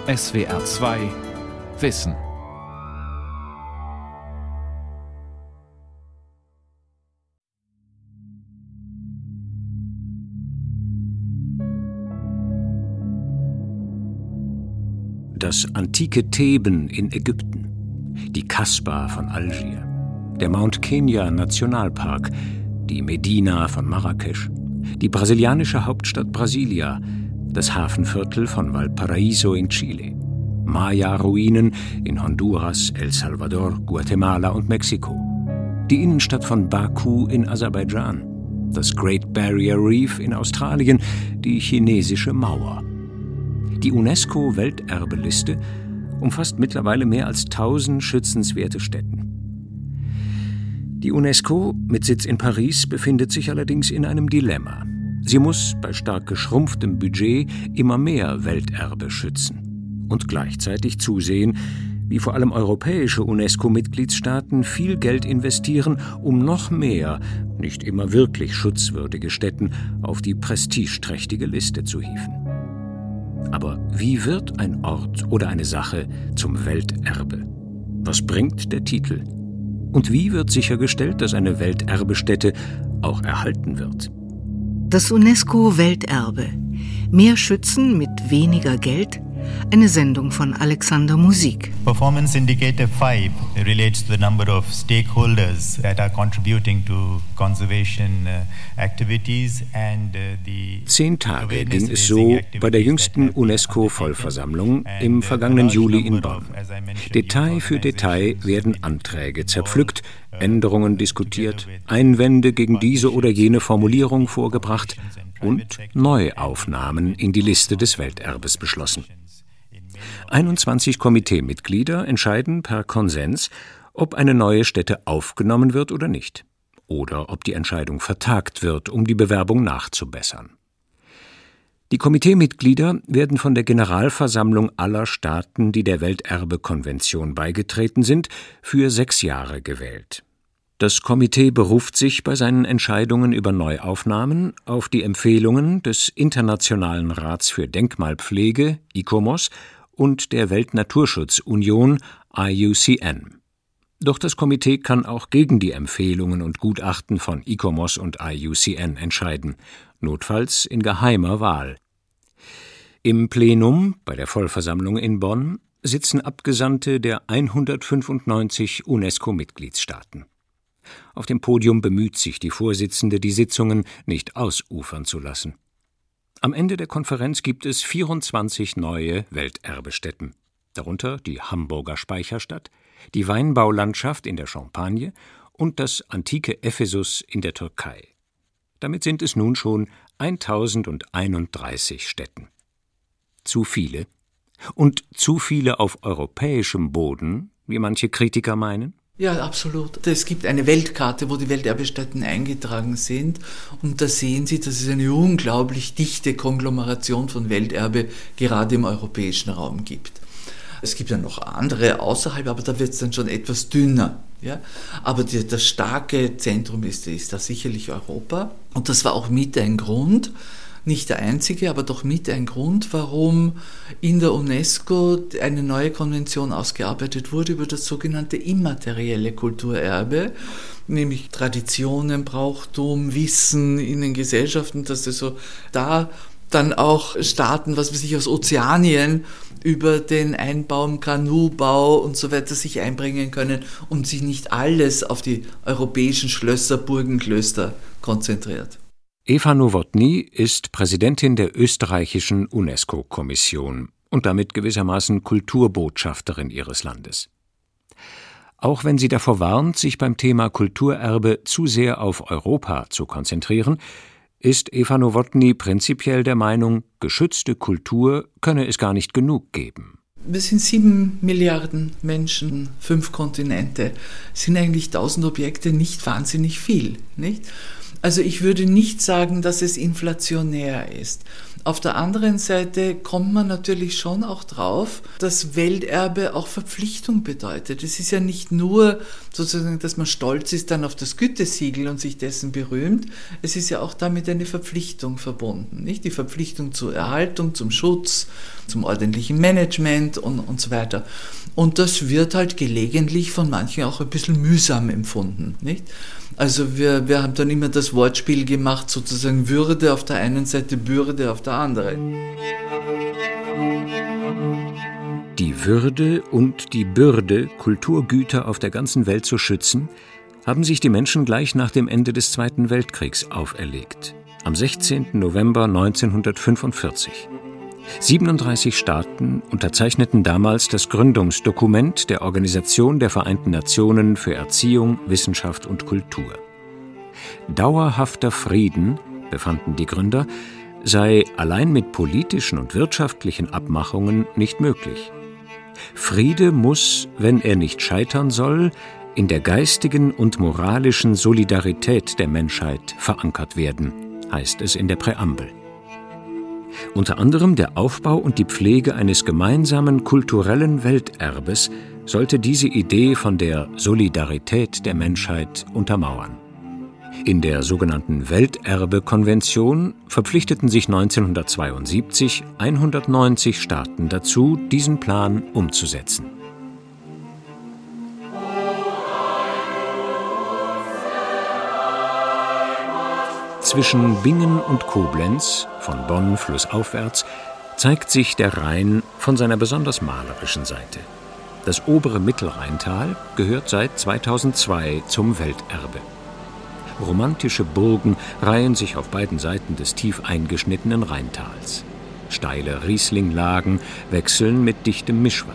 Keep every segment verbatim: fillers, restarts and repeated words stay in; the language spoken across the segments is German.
S W R zwei Wissen. Das antike Theben in Ägypten, die Kasbah von Algier, der Mount Kenya Nationalpark, die Medina von Marrakesch, die brasilianische Hauptstadt Brasilia, das Hafenviertel von Valparaíso in Chile, Maya-Ruinen in Honduras, El Salvador, Guatemala und Mexiko, die Innenstadt von Baku in Aserbaidschan, das Great Barrier Reef in Australien, die chinesische Mauer. Die UNESCO-Welterbeliste umfasst mittlerweile mehr als tausend schützenswerte Stätten. Die UNESCO mit Sitz in Paris befindet sich allerdings in einem Dilemma. Sie muss bei stark geschrumpftem Budget immer mehr Welterbe schützen und gleichzeitig zusehen, wie vor allem europäische UNESCO-Mitgliedstaaten viel Geld investieren, um noch mehr, nicht immer wirklich schutzwürdige Stätten auf die prestigeträchtige Liste zu hieven. Aber wie wird ein Ort oder eine Sache zum Welterbe? Was bringt der Titel? Und wie wird sichergestellt, dass eine Welterbestätte auch erhalten wird? Das UNESCO-Welterbe. Mehr schützen mit weniger Geld? Eine Sendung von Alexander Musik. Performance Indicator five relates to the number of stakeholders that are contributing to conservation activities and the Zehn Tage ging es so bei der jüngsten UNESCO-Vollversammlung im vergangenen Juli in Bonn. Detail für Detail werden Anträge zerpflückt, Änderungen diskutiert, Einwände gegen diese oder jene Formulierung vorgebracht und Neuaufnahmen in die Liste des Welterbes beschlossen. einundzwanzig Komiteemitglieder entscheiden per Konsens, ob eine neue Stätte aufgenommen wird oder nicht, oder ob die Entscheidung vertagt wird, um die Bewerbung nachzubessern. Die Komiteemitglieder werden von der Generalversammlung aller Staaten, die der Welterbekonvention beigetreten sind, für sechs Jahre gewählt. Das Komitee beruft sich bei seinen Entscheidungen über Neuaufnahmen auf die Empfehlungen des Internationalen Rats für Denkmalpflege, ICOMOS, und der Weltnaturschutzunion, I U C N. Doch das Komitee kann auch gegen die Empfehlungen und Gutachten von ICOMOS und I U C N entscheiden, notfalls in geheimer Wahl. Im Plenum bei der Vollversammlung in Bonn sitzen Abgesandte der hundertfünfundneunzig UNESCO-Mitgliedstaaten. Auf dem Podium bemüht sich die Vorsitzende, die Sitzungen nicht ausufern zu lassen. Am Ende der Konferenz gibt es vierundzwanzig neue Welterbestätten, darunter die Hamburger Speicherstadt, die Weinbaulandschaft in der Champagne und das antike Ephesus in der Türkei. Damit sind es nun schon tausendeinunddreißig Stätten. Zu viele? Und zu viele auf europäischem Boden, wie manche Kritiker meinen? Ja, absolut. Es gibt eine Weltkarte, wo die Welterbestätten eingetragen sind, und da sehen Sie, dass es eine unglaublich dichte Konglomeration von Welterbe gerade im europäischen Raum gibt. Es gibt ja noch andere außerhalb, aber da wird es dann schon etwas dünner. Ja? Aber die, das starke Zentrum ist, ist da sicherlich Europa, und das war auch mit ein Grund, nicht der einzige, aber doch mit ein Grund, warum in der UNESCO eine neue Konvention ausgearbeitet wurde über das sogenannte immaterielle Kulturerbe, nämlich Traditionen, Brauchtum, Wissen in den Gesellschaften, dass also da dann auch Staaten, was weiß ich, aus Ozeanien über den Einbau, Kanubau und so weiter sich einbringen können und sich nicht alles auf die europäischen Schlösser, Burgen, Klöster konzentriert. Eva Nowotny ist Präsidentin der österreichischen UNESCO-Kommission und damit gewissermaßen Kulturbotschafterin ihres Landes. Auch wenn sie davor warnt, sich beim Thema Kulturerbe zu sehr auf Europa zu konzentrieren, ist Eva Nowotny prinzipiell der Meinung, geschützte Kultur könne es gar nicht genug geben. Wir sind sieben Milliarden Menschen, fünf Kontinente. Sind eigentlich tausend Objekte nicht wahnsinnig viel, nicht? Also ich würde nicht sagen, dass es inflationär ist. Auf der anderen Seite kommt man natürlich schon auch drauf, dass Welterbe auch Verpflichtung bedeutet. Es ist ja nicht nur sozusagen, dass man stolz ist dann auf das Gütesiegel und sich dessen berühmt, es ist ja auch damit eine Verpflichtung verbunden, nicht? Die Verpflichtung zur Erhaltung, zum Schutz, zum ordentlichen Management und, und so weiter. Und das wird halt gelegentlich von manchen auch ein bisschen mühsam empfunden, nicht? Also wir, wir haben dann immer das Wortspiel gemacht, sozusagen Würde auf der einen Seite, Bürde auf der anderen. Die Würde und die Bürde, Kulturgüter auf der ganzen Welt zu schützen, haben sich die Menschen gleich nach dem Ende des Zweiten Weltkriegs auferlegt. Am sechzehnten November neunzehnhundertfünfundvierzig. siebenunddreißig Staaten unterzeichneten damals das Gründungsdokument der Organisation der Vereinten Nationen für Erziehung, Wissenschaft und Kultur. Dauerhafter Frieden, befanden die Gründer, sei allein mit politischen und wirtschaftlichen Abmachungen nicht möglich. Friede muss, wenn er nicht scheitern soll, in der geistigen und moralischen Solidarität der Menschheit verankert werden, heißt es in der Präambel. Unter anderem der Aufbau und die Pflege eines gemeinsamen kulturellen Welterbes sollte diese Idee von der Solidarität der Menschheit untermauern. In der sogenannten Welterbe-Konvention verpflichteten sich neunzehnhundertzweiundsiebzig hundertneunzig Staaten dazu, diesen Plan umzusetzen. Zwischen Bingen und Koblenz, von Bonn flussaufwärts, zeigt sich der Rhein von seiner besonders malerischen Seite. Das obere Mittelrheintal gehört seit zweitausendzwei zum Welterbe. Romantische Burgen reihen sich auf beiden Seiten des tief eingeschnittenen Rheintals. Steile Rieslinglagen wechseln mit dichtem Mischwald.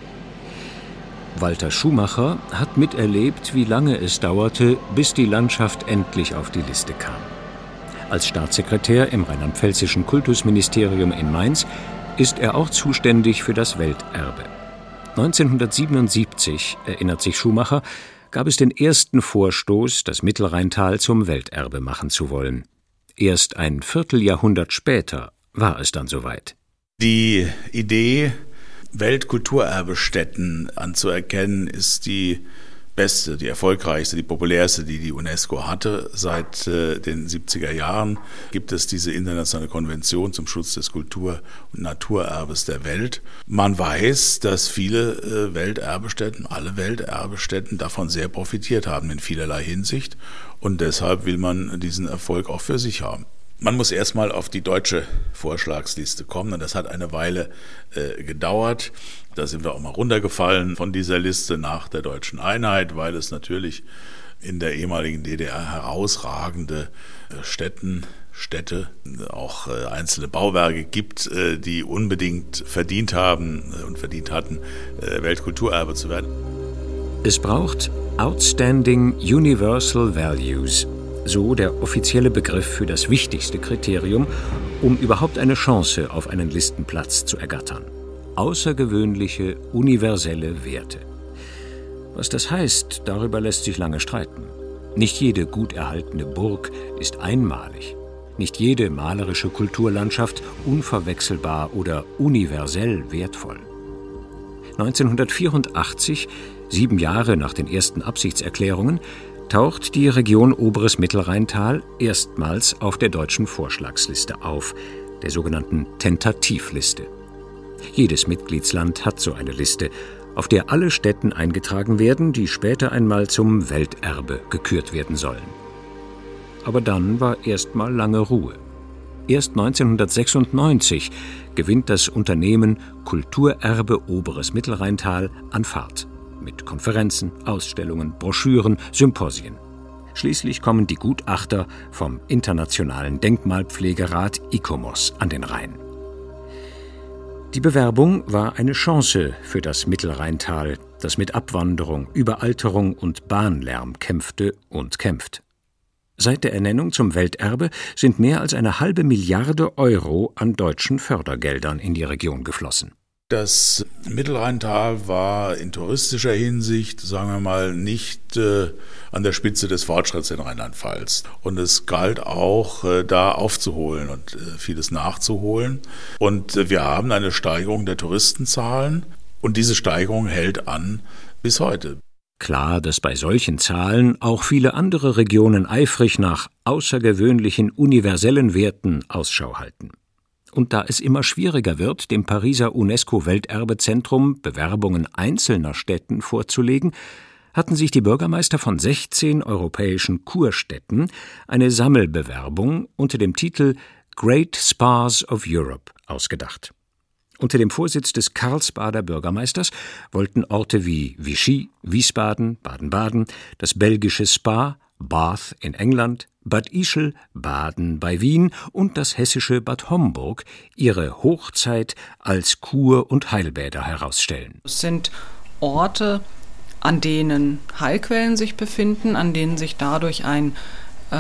Walter Schumacher hat miterlebt, wie lange es dauerte, bis die Landschaft endlich auf die Liste kam. Als Staatssekretär im rheinland-pfälzischen Kultusministerium in Mainz ist er auch zuständig für das Welterbe. neunzehnhundertsiebenundsiebzig, erinnert sich Schumacher, gab es den ersten Vorstoß, das Mittelrheintal zum Welterbe machen zu wollen. Erst ein Vierteljahrhundert später war es dann soweit. Die Idee, Weltkulturerbestätten anzuerkennen, ist die beste, die erfolgreichste, die populärste, die die UNESCO hatte. Seit äh, den siebziger Jahren gibt es diese internationale Konvention zum Schutz des Kultur- und Naturerbes der Welt. Man weiß, dass viele äh, Welterbestätten, alle Welterbestätten davon sehr profitiert haben in vielerlei Hinsicht und deshalb will man diesen Erfolg auch für sich haben. Man muss erstmal auf die deutsche Vorschlagsliste kommen und das hat eine Weile äh, gedauert. Da sind wir auch mal runtergefallen von dieser Liste nach der deutschen Einheit, weil es natürlich in der ehemaligen D D R herausragende äh, Städten, Städte, auch äh, einzelne Bauwerke gibt, äh, die unbedingt verdient haben äh, und verdient hatten, äh, Weltkulturerbe zu werden. Es braucht Outstanding Universal Values, so der offizielle Begriff für das wichtigste Kriterium, um überhaupt eine Chance auf einen Listenplatz zu ergattern. Außergewöhnliche, universelle Werte. Was das heißt, darüber lässt sich lange streiten. Nicht jede gut erhaltene Burg ist einmalig. Nicht jede malerische Kulturlandschaft unverwechselbar oder universell wertvoll. neunzehnhundertvierundachtzig, sieben Jahre nach den ersten Absichtserklärungen, taucht die Region Oberes Mittelrheintal erstmals auf der deutschen Vorschlagsliste auf, der sogenannten Tentativliste. Jedes Mitgliedsland hat so eine Liste, auf der alle Stätten eingetragen werden, die später einmal zum Welterbe gekürt werden sollen. Aber dann war erstmal lange Ruhe. Erst neunzehnhundertsechsundneunzig gewinnt das Unternehmen Kulturerbe Oberes Mittelrheintal an Fahrt. Mit Konferenzen, Ausstellungen, Broschüren, Symposien. Schließlich kommen die Gutachter vom Internationalen Denkmalpflegerat ICOMOS an den Rhein. Die Bewerbung war eine Chance für das Mittelrheintal, das mit Abwanderung, Überalterung und Bahnlärm kämpfte und kämpft. Seit der Ernennung zum Welterbe sind mehr als eine halbe Milliarde Euro an deutschen Fördergeldern in die Region geflossen. Das Mittelrheintal war in touristischer Hinsicht, sagen wir mal, nicht äh, an der Spitze des Fortschritts in Rheinland-Pfalz. Und es galt auch, äh, da aufzuholen und äh, vieles nachzuholen. Und äh, wir haben eine Steigerung der Touristenzahlen und diese Steigerung hält an bis heute. Klar, dass bei solchen Zahlen auch viele andere Regionen eifrig nach außergewöhnlichen universellen Werten Ausschau halten. Und da es immer schwieriger wird, dem Pariser UNESCO-Welterbezentrum Bewerbungen einzelner Städten vorzulegen, hatten sich die Bürgermeister von sechzehn europäischen Kurstädten eine Sammelbewerbung unter dem Titel Great Spas of Europe ausgedacht. Unter dem Vorsitz des Karlsbader Bürgermeisters wollten Orte wie Vichy, Wiesbaden, Baden-Baden, das belgische Spa, Bath in England, Bad Ischl, Baden bei Wien und das hessische Bad Homburg ihre Hochzeit als Kur- und Heilbäder herausstellen. Es sind Orte, an denen Heilquellen sich befinden, an denen sich dadurch ein äh,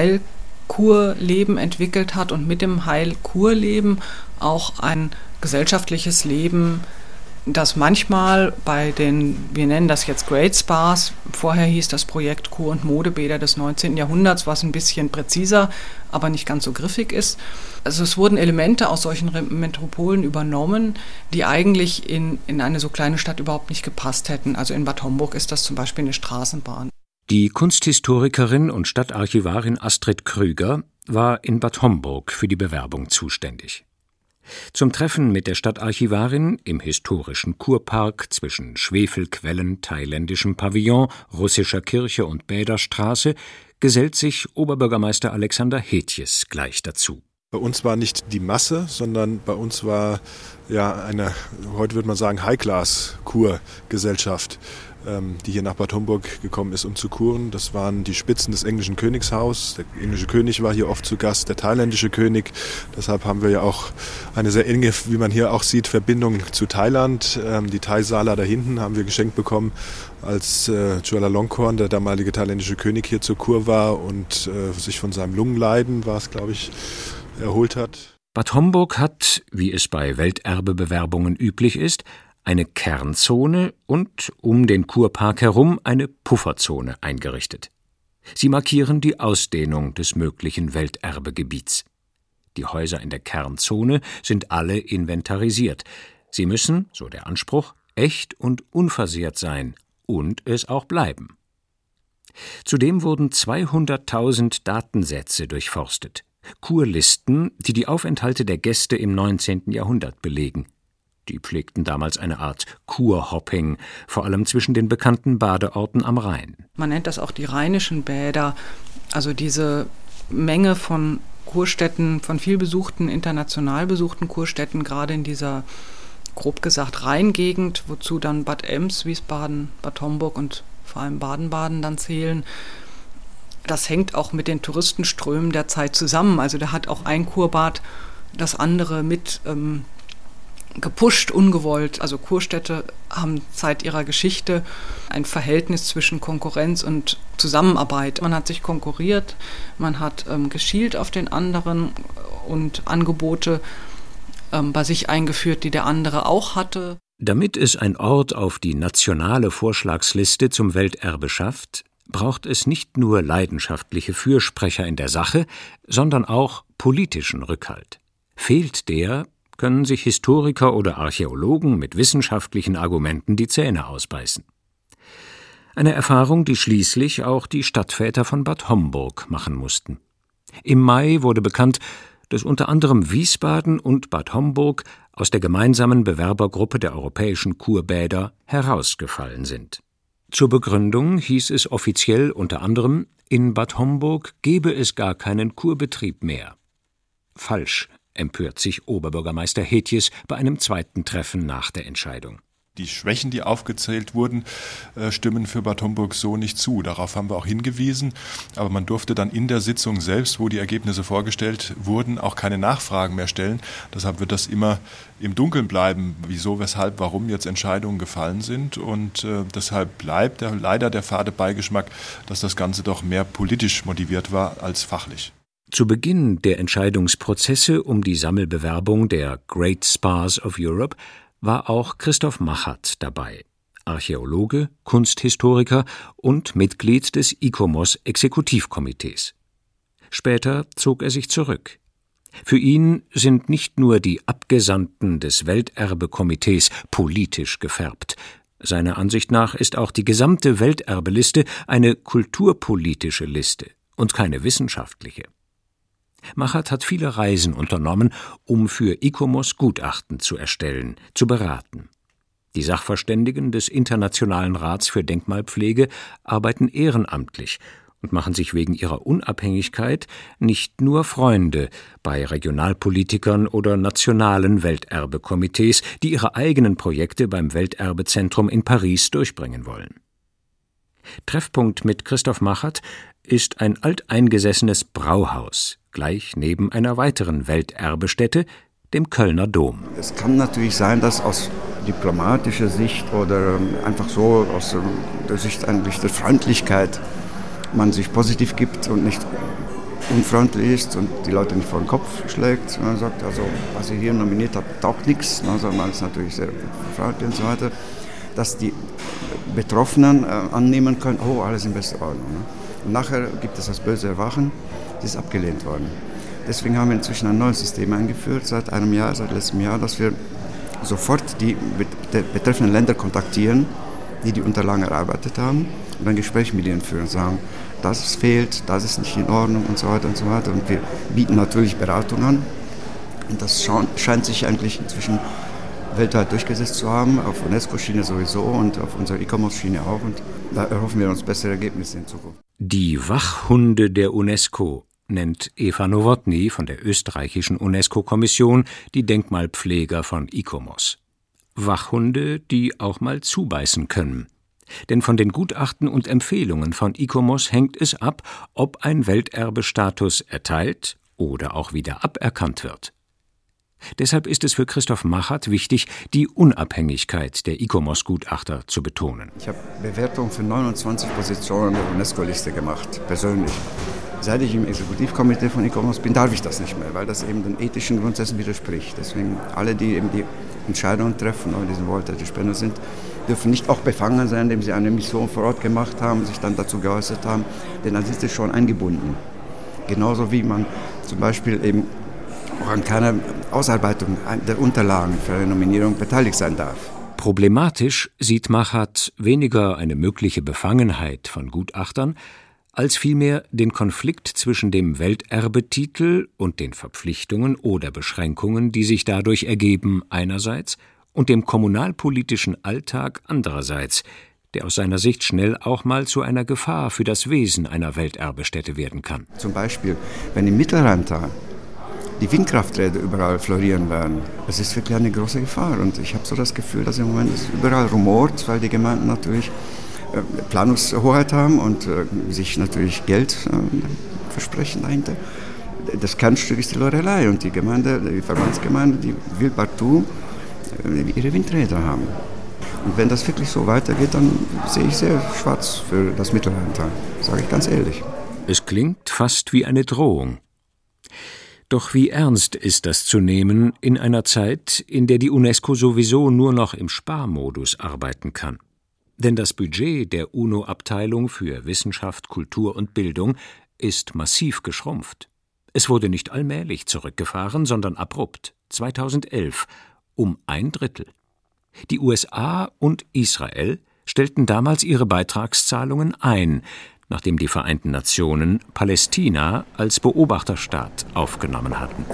Heilkurleben entwickelt hat und mit dem Heilkurleben auch ein gesellschaftliches Leben, das manchmal bei den, wir nennen das jetzt Great Spas, vorher hieß das Projekt Kur- und Modebäder des neunzehnten Jahrhunderts, was ein bisschen präziser, aber nicht ganz so griffig ist. Also es wurden Elemente aus solchen Metropolen übernommen, die eigentlich in, in eine so kleine Stadt überhaupt nicht gepasst hätten. Also in Bad Homburg ist das zum Beispiel eine Straßenbahn. Die Kunsthistorikerin und Stadtarchivarin Astrid Krüger war in Bad Homburg für die Bewerbung zuständig. Zum Treffen mit der Stadtarchivarin im historischen Kurpark zwischen Schwefelquellen, thailändischem Pavillon, russischer Kirche und Bäderstraße gesellt sich Oberbürgermeister Alexander Hetjes gleich dazu. Bei uns war nicht die Masse, sondern bei uns war ja eine, heute würde man sagen, High-Class-Kurgesellschaft, die hier nach Bad Homburg gekommen ist, um zu kuren. Das waren die Spitzen des englischen Königshaus. Der englische König war hier oft zu Gast, der thailändische König. Deshalb haben wir ja auch eine sehr enge, wie man hier auch sieht, Verbindung zu Thailand. Die Thai-Sala da hinten haben wir geschenkt bekommen, als Chulalongkorn, der damalige thailändische König, hier zur Kur war und sich von seinem Lungenleiden, war es glaube ich, erholt hat. Bad Homburg hat, wie es bei Welterbebewerbungen üblich ist, eine Kernzone und um den Kurpark herum eine Pufferzone eingerichtet. Sie markieren die Ausdehnung des möglichen Welterbegebiets. Die Häuser in der Kernzone sind alle inventarisiert. Sie müssen, so der Anspruch, echt und unversehrt sein und es auch bleiben. Zudem wurden zweihunderttausend Datensätze durchforstet. Kurlisten, die die Aufenthalte der Gäste im neunzehnten Jahrhundert belegen. Die pflegten damals eine Art Kurhopping, vor allem zwischen den bekannten Badeorten am Rhein. Man nennt das auch die rheinischen Bäder, also diese Menge von Kurstätten, von viel besuchten, international besuchten Kurstätten, gerade in dieser, grob gesagt, Rheingegend, wozu dann Bad Ems, Wiesbaden, Bad Homburg und vor allem Baden-Baden dann zählen. Das hängt auch mit den Touristenströmen der Zeit zusammen. Also da hat auch ein Kurbad das andere mit ähm, gepusht, ungewollt. Also Kurstädte haben seit ihrer Geschichte ein Verhältnis zwischen Konkurrenz und Zusammenarbeit. Man hat sich konkurriert, man hat ähm, geschielt auf den anderen und Angebote ähm, bei sich eingeführt, die der andere auch hatte. Damit es ein Ort auf die nationale Vorschlagsliste zum Welterbe schafft, braucht es nicht nur leidenschaftliche Fürsprecher in der Sache, sondern auch politischen Rückhalt. Fehlt der, können sich Historiker oder Archäologen mit wissenschaftlichen Argumenten die Zähne ausbeißen. Eine Erfahrung, die schließlich auch die Stadtväter von Bad Homburg machen mussten. Im Mai wurde bekannt, dass unter anderem Wiesbaden und Bad Homburg aus der gemeinsamen Bewerbergruppe der europäischen Kurbäder herausgefallen sind. Zur Begründung hieß es offiziell unter anderem, in Bad Homburg gebe es gar keinen Kurbetrieb mehr. Falsch, empört sich Oberbürgermeister Hetjes bei einem zweiten Treffen nach der Entscheidung. Die Schwächen, die aufgezählt wurden, stimmen für Bad Homburg so nicht zu. Darauf haben wir auch hingewiesen. Aber man durfte dann in der Sitzung selbst, wo die Ergebnisse vorgestellt wurden, auch keine Nachfragen mehr stellen. Deshalb wird das immer im Dunkeln bleiben, wieso, weshalb, warum jetzt Entscheidungen gefallen sind. Und äh, deshalb bleibt der, leider der fade Beigeschmack, dass das Ganze doch mehr politisch motiviert war als fachlich. Zu Beginn der Entscheidungsprozesse um die Sammelbewerbung der Great Spas of Europe war auch Christoph Machert dabei, Archäologe, Kunsthistoriker und Mitglied des ICOMOS-Exekutivkomitees. Später zog er sich zurück. Für ihn sind nicht nur die Abgesandten des Welterbekomitees politisch gefärbt. Seiner Ansicht nach ist auch die gesamte Welterbeliste eine kulturpolitische Liste und keine wissenschaftliche. Machert hat viele Reisen unternommen, um für ICOMOS Gutachten zu erstellen, zu beraten. Die Sachverständigen des Internationalen Rats für Denkmalpflege arbeiten ehrenamtlich und machen sich wegen ihrer Unabhängigkeit nicht nur Freunde bei Regionalpolitikern oder nationalen Welterbekomitees, die ihre eigenen Projekte beim Welterbezentrum in Paris durchbringen wollen. Treffpunkt mit Christoph Machert ist ein alteingesessenes Brauhaus, gleich neben einer weiteren Welterbestätte, dem Kölner Dom. Es kann natürlich sein, dass aus diplomatischer Sicht oder einfach so aus der Sicht eigentlich der Freundlichkeit man sich positiv gibt und nicht unfreundlich ist und die Leute nicht vor den Kopf schlägt. Man sagt, also was ihr hier nominiert habt, taugt nichts. Also man ist natürlich sehr freundlich und so weiter. Dass die Betroffenen äh, annehmen können, oh, alles in bester Ordnung. Ne? Und nachher gibt es das böse Erwachen, das ist abgelehnt worden. Deswegen haben wir inzwischen ein neues System eingeführt, seit einem Jahr, seit letztem Jahr, dass wir sofort die betreffenden Länder kontaktieren, die die Unterlagen erarbeitet haben, und ein Gespräch mit ihnen führen und sagen, das fehlt, das ist nicht in Ordnung und so weiter und so weiter. Und wir bieten natürlich Beratung an. Und das scheint sich eigentlich inzwischen weltweit durchgesetzt zu haben, auf UNESCO-Schiene sowieso und auf unserer ICOMOS-Schiene auch. Und da erhoffen wir uns bessere Ergebnisse in Zukunft. Die Wachhunde der UNESCO nennt Eva Nowotny von der österreichischen UNESCO-Kommission die Denkmalpfleger von ICOMOS. Wachhunde, die auch mal zubeißen können. Denn von den Gutachten und Empfehlungen von ICOMOS hängt es ab, ob ein Welterbestatus erteilt oder auch wieder aberkannt wird. Deshalb ist es für Christoph Machert wichtig, die Unabhängigkeit der ICOMOS-Gutachter zu betonen. Ich habe Bewertungen für neunundzwanzig Positionen der UNESCO-Liste gemacht, persönlich. Seit ich im Exekutivkomitee von ICOMOS bin, darf ich das nicht mehr, weil das eben den ethischen Grundsätzen widerspricht. Deswegen alle, die eben die Entscheidungen treffen, oder diesen Wohltäterspender sind, dürfen nicht auch befangen sein, indem sie eine Mission vor Ort gemacht haben, sich dann dazu geäußert haben, denn dann sind sie schon eingebunden. Genauso wie man zum Beispiel eben auch an keiner Ausarbeitung der Unterlagen für eine Nominierung beteiligt sein darf. Problematisch sieht Machert weniger eine mögliche Befangenheit von Gutachtern, als vielmehr den Konflikt zwischen dem Welterbetitel und den Verpflichtungen oder Beschränkungen, die sich dadurch ergeben, einerseits, und dem kommunalpolitischen Alltag andererseits, der aus seiner Sicht schnell auch mal zu einer Gefahr für das Wesen einer Welterbestätte werden kann. Zum Beispiel, wenn im Mittelrheintal die Windkrafträder überall florieren werden, das ist wirklich eine große Gefahr. Und ich habe so das Gefühl, dass im Moment es überall rumort, weil die Gemeinden natürlich äh, Planungshoheit haben und äh, sich natürlich Geld äh, versprechen dahinter. Das Kernstück ist die Lorelei und die Gemeinde, die Verbandsgemeinde, die will partout äh, ihre Windräder haben. Und wenn das wirklich so weitergeht, dann sehe ich sehr schwarz für das Mittelrheintal, sage ich ganz ehrlich. Es klingt fast wie eine Drohung. Doch wie ernst ist das zu nehmen in einer Zeit, in der die UNESCO sowieso nur noch im Sparmodus arbeiten kann? Denn das Budget der UNO-Abteilung für Wissenschaft, Kultur und Bildung ist massiv geschrumpft. Es wurde nicht allmählich zurückgefahren, sondern abrupt, zweitausendelf, um ein Drittel. Die U S A und Israel stellten damals ihre Beitragszahlungen ein, nachdem die Vereinten Nationen Palästina als Beobachterstaat aufgenommen hatten.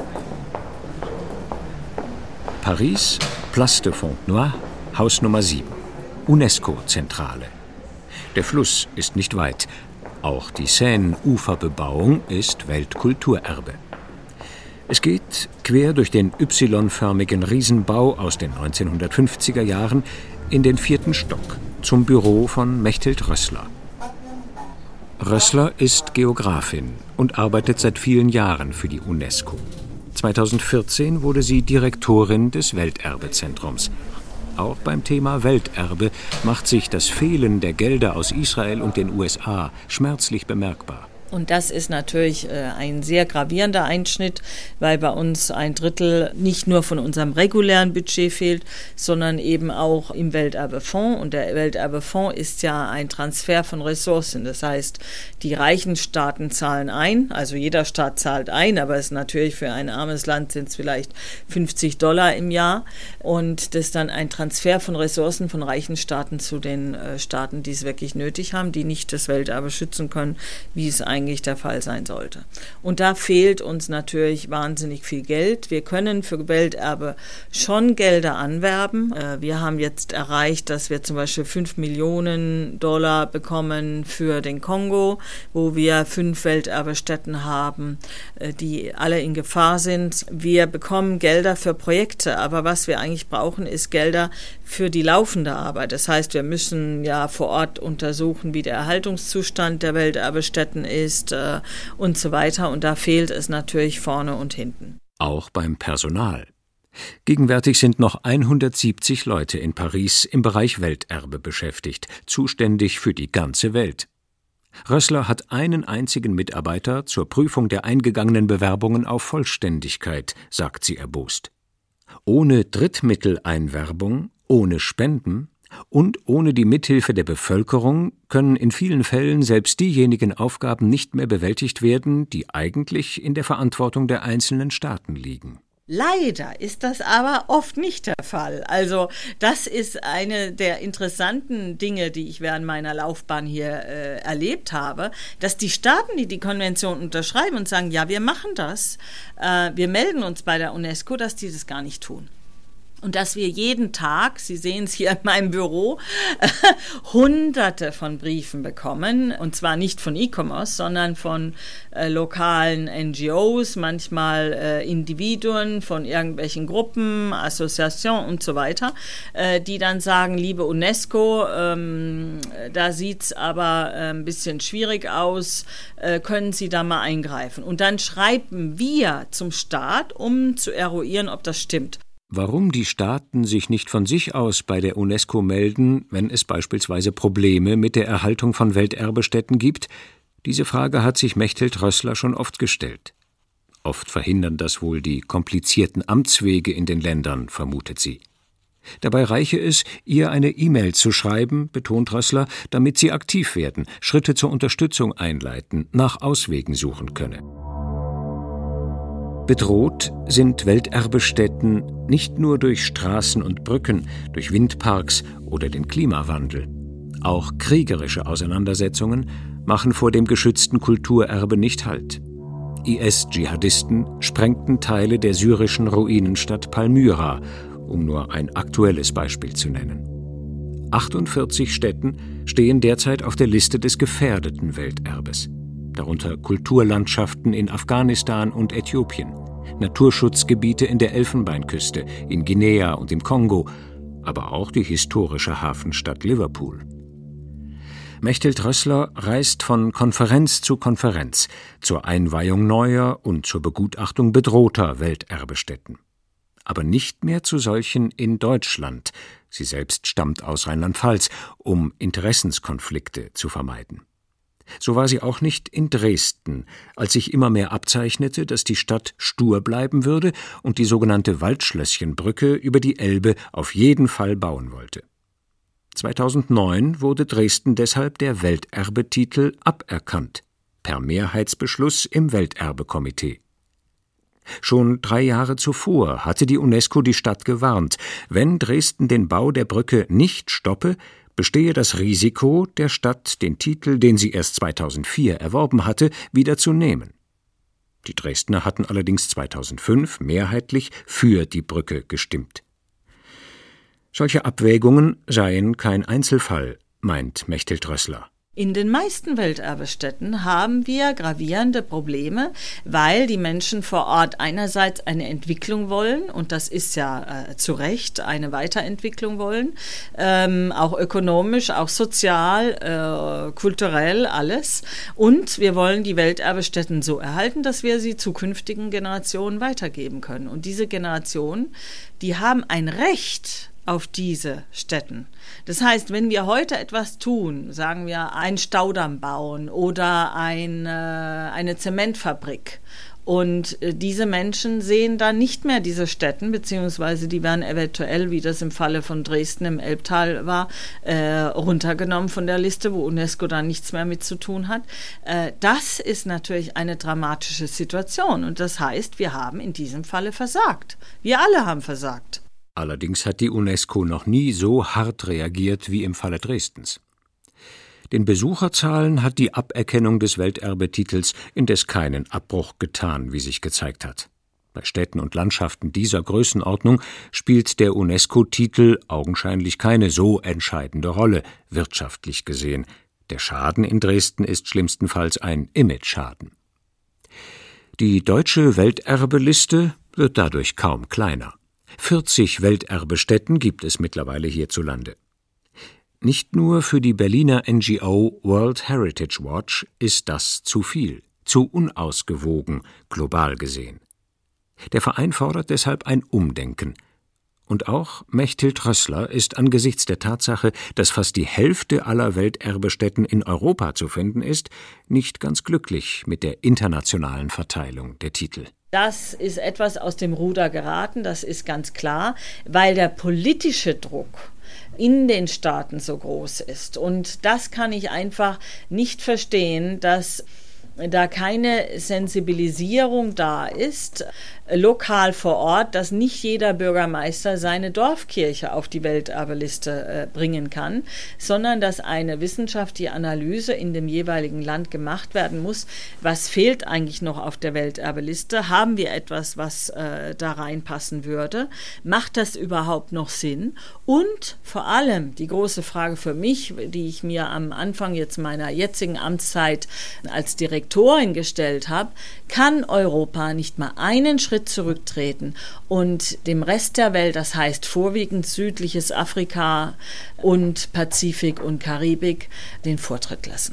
Paris, Place de Fontenoy, Haus Nummer sieben, UNESCO-Zentrale. Der Fluss ist nicht weit. Auch die Seine-Uferbebauung ist Weltkulturerbe. Es geht quer durch den Y-förmigen Riesenbau aus den neunzehnhundertfünfziger Jahren in den vierten Stock zum Büro von Mechthild Rössler. Rössler ist Geografin und arbeitet seit vielen Jahren für die UNESCO. zweitausendvierzehn wurde sie Direktorin des Welterbezentrums. Auch beim Thema Welterbe macht sich das Fehlen der Gelder aus Israel und den U S A schmerzlich bemerkbar. Und das ist natürlich ein sehr gravierender Einschnitt, weil bei uns ein Drittel nicht nur von unserem regulären Budget fehlt, sondern eben auch im Welterbefonds. Und der Welterbefonds ist ja ein Transfer von Ressourcen. Das heißt, die reichen Staaten zahlen ein, also jeder Staat zahlt ein, aber es ist natürlich für ein armes Land sind es vielleicht fünfzig Dollar im Jahr. Und das ist dann ein Transfer von Ressourcen von reichen Staaten zu den Staaten, die es wirklich nötig haben, die nicht das Welterbe schützen können, wie es eigentlich eigentlich der Fall sein sollte. Und da fehlt uns natürlich wahnsinnig viel Geld. Wir können für Welterbe schon Gelder anwerben. Wir haben jetzt erreicht, dass wir zum Beispiel fünf Millionen Dollar bekommen für den Kongo, wo wir fünf Welterbestätten haben, die alle in Gefahr sind. Wir bekommen Gelder für Projekte, aber was wir eigentlich brauchen, ist Gelder für die laufende Arbeit. Das heißt, wir müssen ja vor Ort untersuchen, wie der Erhaltungszustand der Welterbestätten ist äh, und so weiter. Und da fehlt es natürlich vorne und hinten. Auch beim Personal. Gegenwärtig sind noch hundertsiebzig Leute in Paris im Bereich Welterbe beschäftigt, zuständig für die ganze Welt. Rössler hat einen einzigen Mitarbeiter zur Prüfung der eingegangenen Bewerbungen auf Vollständigkeit, sagt sie erbost. Ohne Drittmitteleinwerbung, ohne Spenden und ohne die Mithilfe der Bevölkerung können in vielen Fällen selbst diejenigen Aufgaben nicht mehr bewältigt werden, die eigentlich in der Verantwortung der einzelnen Staaten liegen. Leider ist das aber oft nicht der Fall. Also das ist eine der interessanten Dinge, die ich während meiner Laufbahn hier äh, erlebt habe, dass die Staaten, die die Konvention unterschreiben und sagen, ja, wir machen das, äh, wir melden uns bei der UNESCO, dass die das gar nicht tun. Und dass wir jeden Tag, Sie sehen es hier in meinem Büro, hunderte von Briefen bekommen. Und zwar nicht von ICOMOS, sondern von äh, lokalen N G Os, manchmal äh, Individuen, von irgendwelchen Gruppen, Assoziationen und so weiter, äh, die dann sagen, liebe UNESCO, ähm, da sieht es aber äh, ein bisschen schwierig aus, äh, können Sie da mal eingreifen? Und dann schreiben wir zum Staat, um zu eruieren, ob das stimmt. Warum die Staaten sich nicht von sich aus bei der UNESCO melden, wenn es beispielsweise Probleme mit der Erhaltung von Welterbestätten gibt, diese Frage hat sich Mechthild Rössler schon oft gestellt. Oft verhindern das wohl die komplizierten Amtswege in den Ländern, vermutet sie. Dabei reiche es, ihr eine E-Mail zu schreiben, betont Rössler, damit sie aktiv werden, Schritte zur Unterstützung einleiten, nach Auswegen suchen könne. Bedroht sind Welterbestätten nicht nur durch Straßen und Brücken, durch Windparks oder den Klimawandel. Auch kriegerische Auseinandersetzungen machen vor dem geschützten Kulturerbe nicht Halt. I S-Dschihadisten sprengten Teile der syrischen Ruinenstadt Palmyra, um nur ein aktuelles Beispiel zu nennen. achtundvierzig Stätten stehen derzeit auf der Liste des gefährdeten Welterbes. Darunter Kulturlandschaften in Afghanistan und Äthiopien, Naturschutzgebiete in der Elfenbeinküste, in Guinea und im Kongo, aber auch die historische Hafenstadt Liverpool. Mechthild Rössler reist von Konferenz zu Konferenz zur Einweihung neuer und zur Begutachtung bedrohter Welterbestätten. Aber nicht mehr zu solchen in Deutschland, sie selbst stammt aus Rheinland-Pfalz, um Interessenskonflikte zu vermeiden. So war sie auch nicht in Dresden, als sich immer mehr abzeichnete, dass die Stadt stur bleiben würde und die sogenannte Waldschlösschenbrücke über die Elbe auf jeden Fall bauen wollte. zweitausendneun wurde Dresden deshalb der Welterbetitel aberkannt, per Mehrheitsbeschluss im Welterbekomitee. Schon drei Jahre zuvor hatte die UNESCO die Stadt gewarnt, wenn Dresden den Bau der Brücke nicht stoppe, bestehe das Risiko, der Stadt den Titel, den sie erst zweitausendvier erworben hatte, wieder zu nehmen. Die Dresdner hatten allerdings zweitausendfünf mehrheitlich für die Brücke gestimmt. Solche Abwägungen seien kein Einzelfall, meint Mechthild Rössler. In den meisten Welterbestätten haben wir gravierende Probleme, weil die Menschen vor Ort einerseits eine Entwicklung wollen, und das ist ja äh, zu Recht eine Weiterentwicklung wollen, ähm, auch ökonomisch, auch sozial, äh, kulturell, alles. Und wir wollen die Welterbestätten so erhalten, dass wir sie zukünftigen Generationen weitergeben können. Und diese Generationen, die haben ein Recht auf diese Stätten. Das heißt, wenn wir heute etwas tun, sagen wir einen Staudamm bauen oder eine, eine Zementfabrik, und diese Menschen sehen dann nicht mehr diese Stätten, beziehungsweise die werden eventuell, wie das im Falle von Dresden im Elbtal war, äh, runtergenommen von der Liste, wo UNESCO dann nichts mehr mit zu tun hat. Äh, das ist natürlich eine dramatische Situation. Und das heißt, wir haben in diesem Falle versagt. Wir alle haben versagt. Allerdings hat die UNESCO noch nie so hart reagiert wie im Falle Dresdens. Den Besucherzahlen hat die Aberkennung des Welterbetitels indes keinen Abbruch getan, wie sich gezeigt hat. Bei Städten und Landschaften dieser Größenordnung spielt der UNESCO-Titel augenscheinlich keine so entscheidende Rolle, wirtschaftlich gesehen. Der Schaden in Dresden ist schlimmstenfalls ein Imageschaden. Die deutsche Welterbeliste wird dadurch kaum kleiner. vierzig Welterbestätten gibt es mittlerweile hierzulande. Nicht nur für die Berliner N G O World Heritage Watch ist das zu viel, zu unausgewogen, global gesehen. Der Verein fordert deshalb ein Umdenken. Und auch Mechthild Rössler ist angesichts der Tatsache, dass fast die Hälfte aller Welterbestätten in Europa zu finden ist, nicht ganz glücklich mit der internationalen Verteilung der Titel. Das ist etwas aus dem Ruder geraten, das ist ganz klar, weil der politische Druck in den Staaten so groß ist. Und das kann ich einfach nicht verstehen, dass da keine Sensibilisierung da ist, lokal vor Ort, dass nicht jeder Bürgermeister seine Dorfkirche auf die Welterbeliste äh, bringen kann, sondern dass eine wissenschaftliche Analyse in dem jeweiligen Land gemacht werden muss. Was fehlt eigentlich noch auf der Welterbeliste? Haben wir etwas, was äh, da reinpassen würde? Macht das überhaupt noch Sinn? Und vor allem die große Frage für mich, die ich mir am Anfang jetzt meiner jetzigen Amtszeit als Direktorin gestellt habe, kann Europa nicht mal einen Schritt zurücktreten und dem Rest der Welt, das heißt vorwiegend südliches Afrika und Pazifik und Karibik, den Vortritt lassen.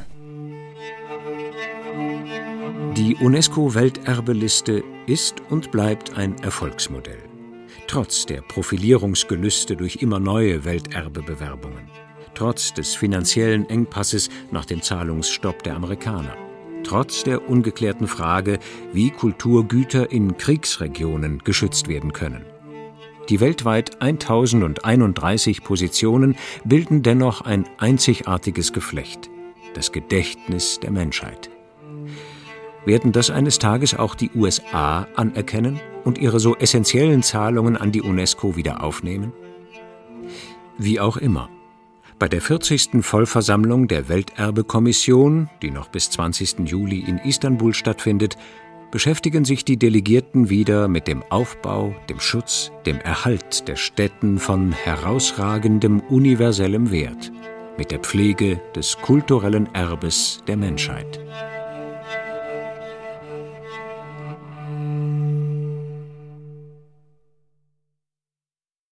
Die UNESCO-Welterbeliste ist und bleibt ein Erfolgsmodell. Trotz der Profilierungsgelüste durch immer neue Welterbebewerbungen. Trotz des finanziellen Engpasses nach dem Zahlungsstopp der Amerikaner. Trotz der ungeklärten Frage, wie Kulturgüter in Kriegsregionen geschützt werden können. Die weltweit tausendeinunddreißig Positionen bilden dennoch ein einzigartiges Geflecht, das Gedächtnis der Menschheit. Werden das eines Tages auch die U S A anerkennen und ihre so essentiellen Zahlungen an die UNESCO wieder aufnehmen? Wie auch immer. Bei der vierzigsten Vollversammlung der Welterbekommission, die noch bis zwanzigsten Juli in Istanbul stattfindet, beschäftigen sich die Delegierten wieder mit dem Aufbau, dem Schutz, dem Erhalt der Stätten von herausragendem universellem Wert, mit der Pflege des kulturellen Erbes der Menschheit.